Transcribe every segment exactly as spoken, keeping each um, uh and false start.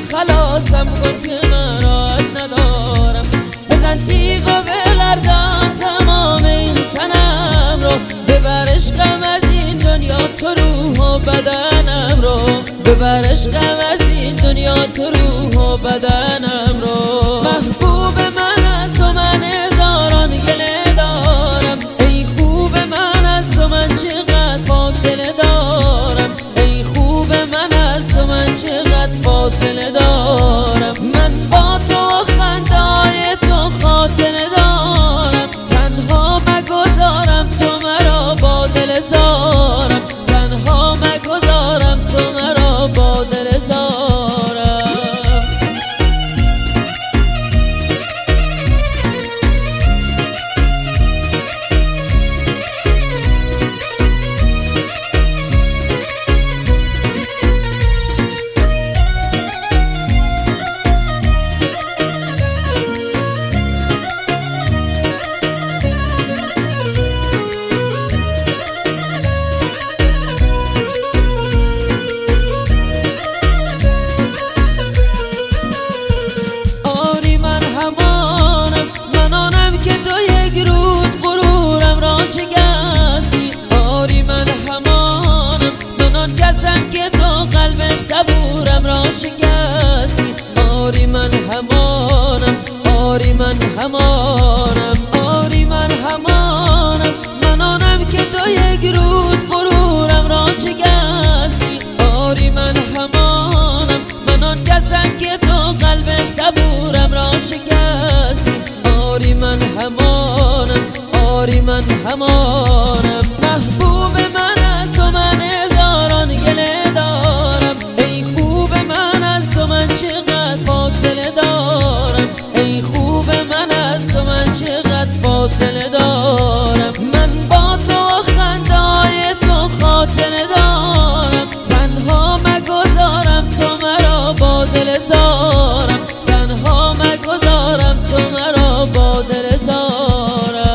خلاصم کن که من راحت ندارم. بزن تیغ و بلرزان تمام این تنم رو، ببر عشقم از این دنیا تو روح و بدنم رو، ببر عشقم از این دنیا تو روح و بدنم رو. محبوب من از تو من هزاران گله دارم، ای خوب من از تو من چقدر فاصله دارم، ای خوب من از تو من چقدر فاصله دارم. من با تو خنده‌های تو خاطره دارم، تنها مگذارم تو مرا با دل زارم، تنها مگذارم تو مرا با دل زارم. که تو قلب صبورم را شکستی، آری من همانم، آری من همانم، آری من همانم، من آنم که تو یک روز غرورم را شکستی، آری من همانم، من آن کسم که تو قلب صبورم را شکستی، آری من همانم، آری من همانم. محبوب من از تو من هزاران گله دارم، ای خوب من از تو من چقدر فاصله دارم، ای خوب من از تو من چقدر فاصله دارم. من با تو خنده‌های تو خاطره دارم، تنها مگذارم تو مرا با دل زارم، تنها مگذارم تو مرا با دل زارم.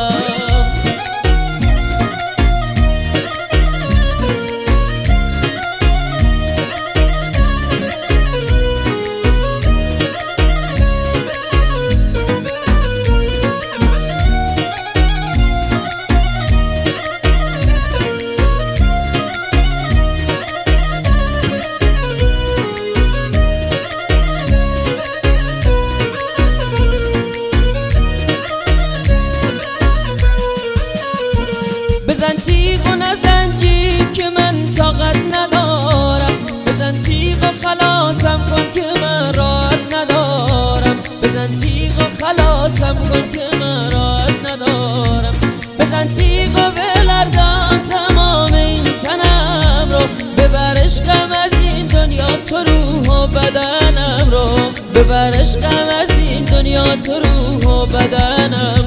بزن تیغ و نزن جیغ که من طاقت ندارم، بزن تیغ و خلاصم کن که من راحت ندارم، بزن تیغ و خلاصم کن که من راحت ندارم. بزن تیغ و بلرزان تمام این تنم رو، ببر عشقم از این دنیا تو روح و بدنم رو، ببر عشقم از این دنیا تو روح و بدنم